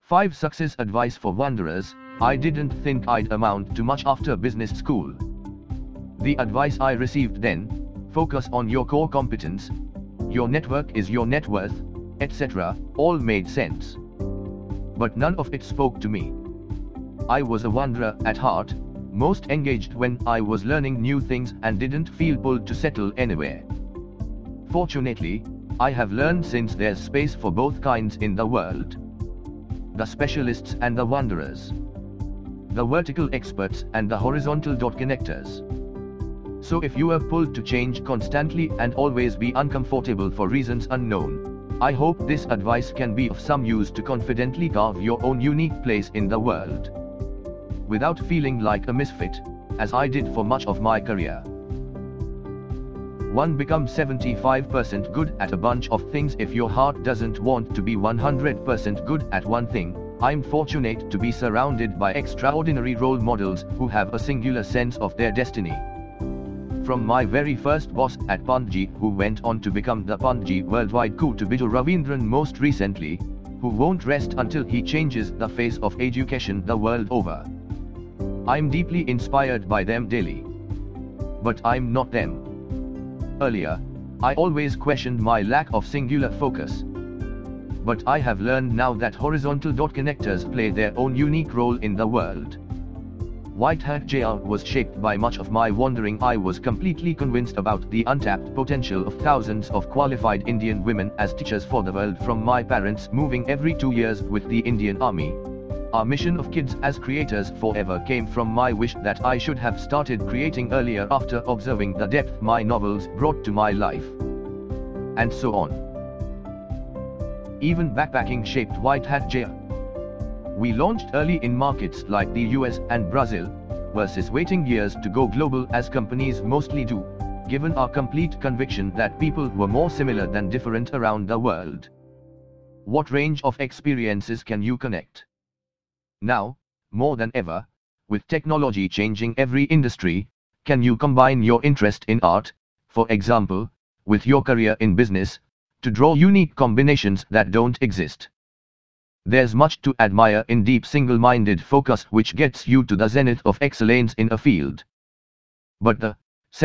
5 Success Advice for Wanderers. I didn't think I'd amount to much after business school. The advice I received then: focus on your core competence, your network is your net worth, etc., all made sense. But none of it spoke to me. I was a wanderer at heart, most engaged when I was learning new things and didn't feel pulled to settle anywhere. Fortunately, I have learned since there's space for both kinds in the world: the specialists and the wanderers, the vertical experts and the horizontal dot connectors. So if you are pulled to change constantly and always be uncomfortable for reasons unknown, I hope this advice can be of some use to confidently carve your own unique place in the world, without feeling like a misfit, as I did for much of my career. 1. Become 75% good at a bunch of things. If your heart doesn't want to be 100% good at one thing, I'm fortunate to be surrounded by extraordinary role models who have a singular sense of their destiny. From my very first boss at Pantji, who went on to become the Pantji Worldwide Co, to Biju Ravindran most recently, who won't rest until he changes the face of education the world over. I'm deeply inspired by them daily. But I'm not them. Earlier, I always questioned my lack of singular focus. But I have learned now that horizontal dot connectors play their own unique role in the world. White Hat JR was shaped by much of my wandering. I was completely convinced about the untapped potential of thousands of qualified Indian women as teachers for the world, from my parents moving every 2 years with the Indian Army. Our mission of Kids as Creators Forever came from my wish that I should have started creating earlier, after observing the depth my novels brought to my life. And so on. Even backpacking shaped White Hat JR. We launched early in markets like the US and Brazil, versus waiting years to go global as companies mostly do, given our complete conviction that people were more similar than different around the world. What range of experiences can you connect? Now, more than ever, with technology changing every industry, can you combine your interest in art, for example, with your career in business, to draw unique combinations that don't exist? There's much to admire in deep single-minded focus, which gets you to the zenith of excellence in a field. But the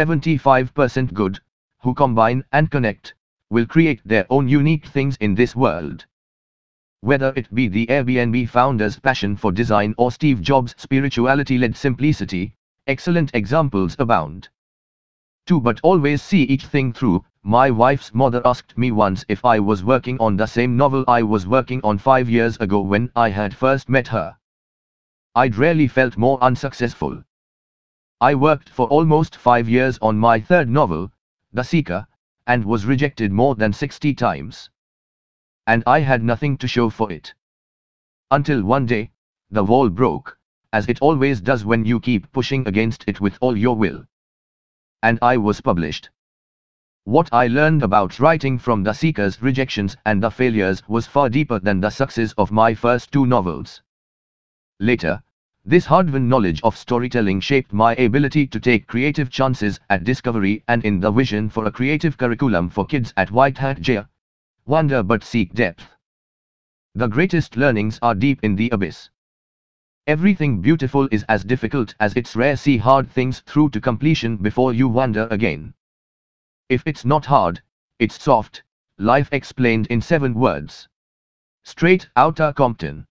75% good, who combine and connect, will create their own unique things in this world. Whether it be the Airbnb founder's passion for design or Steve Jobs' spirituality-led simplicity, excellent examples abound. 2. But always see each thing through. My wife's mother asked me once if I was working on the same novel I was working on 5 years ago when I had first met her. I'd rarely felt more unsuccessful. I worked for almost 5 years on my third novel, The Seeker, and was rejected more than 60 times. And I had nothing to show for it. Until one day, the wall broke, as it always does when you keep pushing against it with all your will. And I was published. What I learned about writing from The Seeker's rejections and the failures was far deeper than the success of my first 2 novels. Later, this hard-won knowledge of storytelling shaped my ability to take creative chances at discovery and in the vision for a creative curriculum for kids at White Hat JR. Wander but seek depth. The greatest learnings are deep in the abyss. Everything beautiful is as difficult as it's rare. See hard things through to completion before you wander again. If it's not hard, it's soft. Life explained in 7 words. Straight Outta Compton.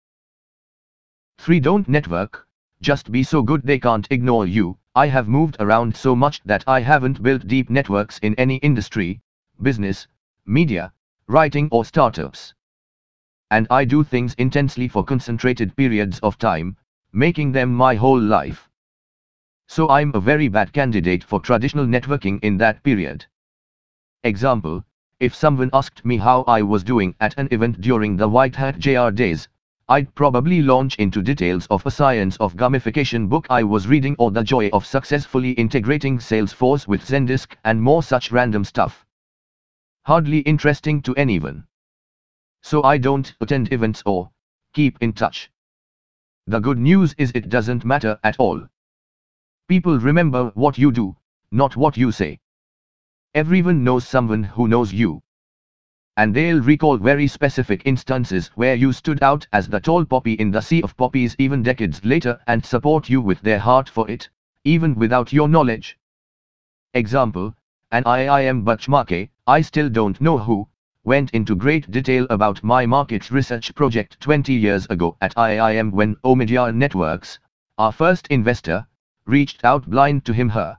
3. Don't network, just be so good they can't ignore you. I have moved around so much that I haven't built deep networks in any industry, business, media, writing or startups. And I do things intensely for concentrated periods of time, making them my whole life. So I'm a very bad candidate for traditional networking in that period. Example, if someone asked me how I was doing at an event during the White Hat JR days, I'd probably launch into details of a science of gamification book I was reading, or the joy of successfully integrating Salesforce with Zendesk and more such random stuff. Hardly interesting to anyone. So I don't attend events or keep in touch. The good news is it doesn't matter at all. People remember what you do, not what you say. Everyone knows someone who knows you. And they'll recall very specific instances where you stood out as the tall poppy in the sea of poppies even decades later and support you with their heart for it, even without your knowledge. Example, an IIM benchmark, I still don't know who, went into great detail about my market research project 20 years ago at IIM when Omidyar Networks, our first investor, reached out blind to him/her.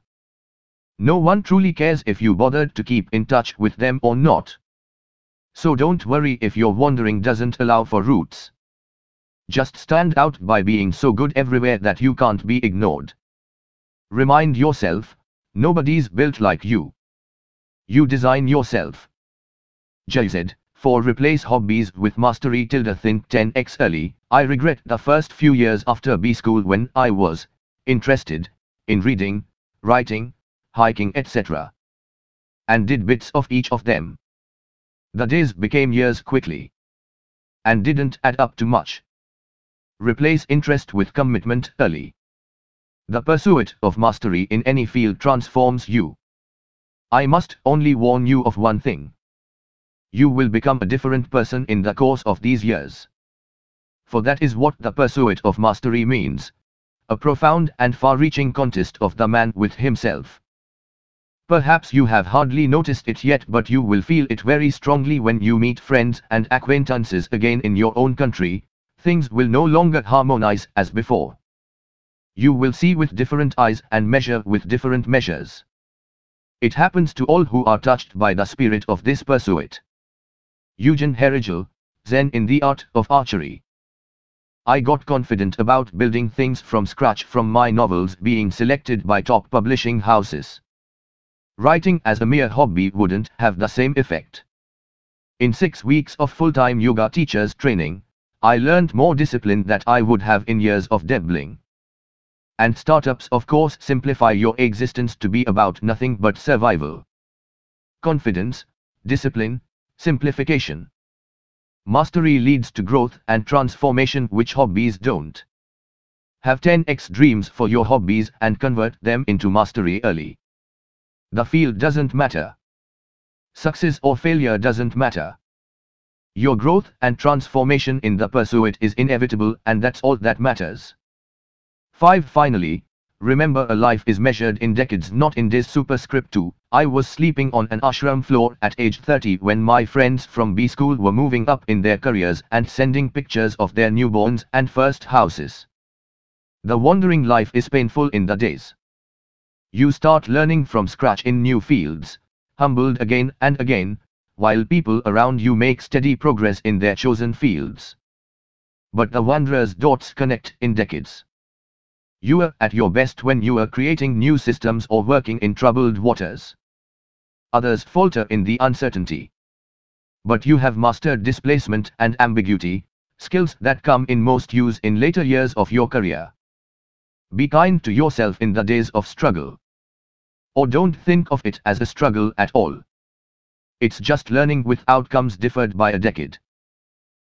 No one truly cares if you bothered to keep in touch with them or not. So don't worry if your wandering doesn't allow for roots. Just stand out by being so good everywhere that you can't be ignored. Remind yourself, nobody's built like you. You design yourself. JZ, for replace hobbies with mastery. Think 10x early. I regret the first few years after B school when I was interested in reading, writing, hiking, etc. and did bits of each of them. The days became years quickly and didn't add up to much. Replace interest with commitment early. The pursuit of mastery in any field transforms you. I must only warn you of one thing. You will become a different person in the course of these years. For that is what the pursuit of mastery means. A profound and far-reaching contest of the man with himself. Perhaps you have hardly noticed it yet, but you will feel it very strongly when you meet friends and acquaintances again in your own country. Things will no longer harmonize as before. You will see with different eyes and measure with different measures. It happens to all who are touched by the spirit of this pursuit. Eugen Herrigel, Zen in the Art of Archery. I got confident about building things from scratch from my novels being selected by top publishing houses. Writing as a mere hobby wouldn't have the same effect. In 6 weeks of full-time yoga teacher's training, I learned more discipline that I would have in years of dabbling. And startups of course simplify your existence to be about nothing but survival. Confidence, discipline, simplification. Mastery leads to growth and transformation which hobbies don't. Have 10x dreams for your hobbies and convert them into mastery early. The field doesn't matter. Success or failure doesn't matter. Your growth and transformation in the pursuit is inevitable, and that's all that matters. 5. Finally, remember a life is measured in decades, not in days. Superscript 2. I was sleeping on an ashram floor at age 30 when my friends from B school were moving up in their careers and sending pictures of their newborns and first houses. The wandering life is painful in the days. You start learning from scratch in new fields, humbled again and again, while people around you make steady progress in their chosen fields. But the wanderer's dots connect in decades. You are at your best when you are creating new systems or working in troubled waters. Others falter in the uncertainty. But you have mastered displacement and ambiguity, skills that come in most use in later years of your career. Be kind to yourself in the days of struggle. Or don't think of it as a struggle at all. It's just learning with outcomes deferred by a decade.